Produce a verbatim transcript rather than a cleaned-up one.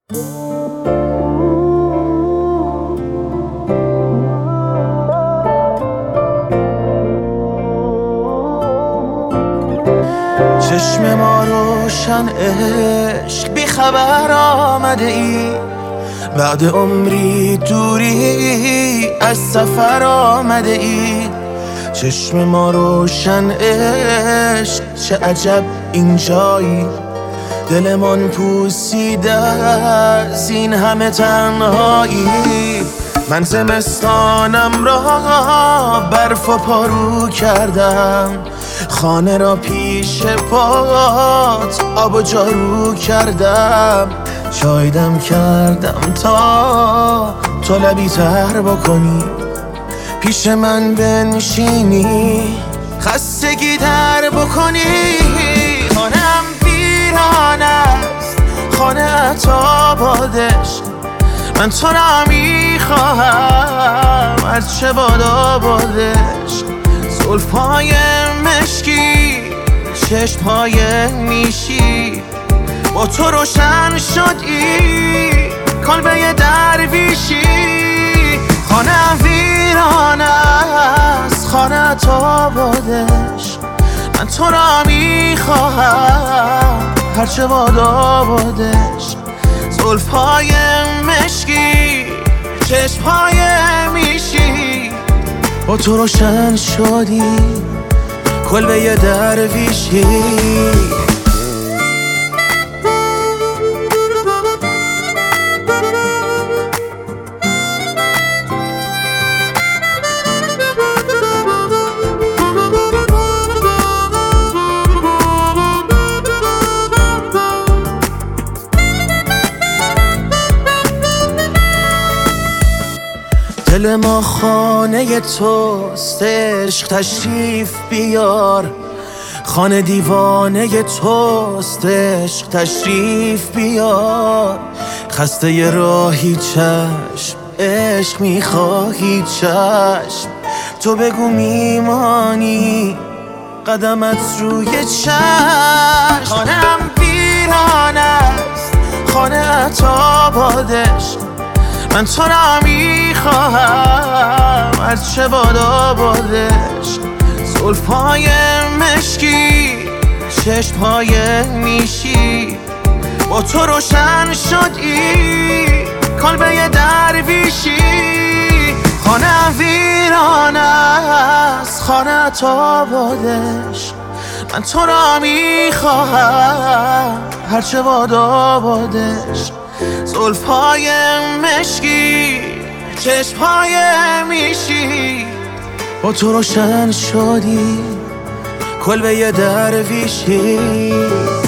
چشم ما روشن عشق بی خبر آمده ای، بعد عمری دوری از سفر آمده ای. چشم ما روشن عشق چه عجب اینجایی، دلمان پوسیده از این همه تنهایی. من زمستانم را برف و پارو کردم، خانه را پیش پات آب و جارو کردم. چایدم کردم تا تو لبی تر بکنی، پیش من بنشینی خستگی در بکنی. خانم ویران است، خانه تا بادش، من تو را میخواهم هرچه بادا بادش. زلفای مشکی، چشمهای نیشی، با تو روشن شدی کلبه درویشی. خانه ویران است، خانه تا بادش، من تو را میخواهم هرچه بادا بادش. زلفای مشکی، چشمهای میشی، با تو روشن شدی کلبه درویشی. دل ما خانه توست، عشق تشریف بیار. خانه دیوانه توست، عشق تشریف بیار. خسته ی راهی چشم، عشق میخواهی چشم، تو بگو میمانی قدمت روی چشم. خانم ویران است، خانه تا بادش، من تو را میخواهم هرچه بادا بادش. زلفای مشکی، چشمهای نیشی، با تو روشن شدی کلبه درویشی. خانه ویران است، خانه تا بادش، من تو را میخواهم هرچه بادا بادش. زلفای مشکی، چشمهای میشی، با تو روشن شدی کلبه درویشی.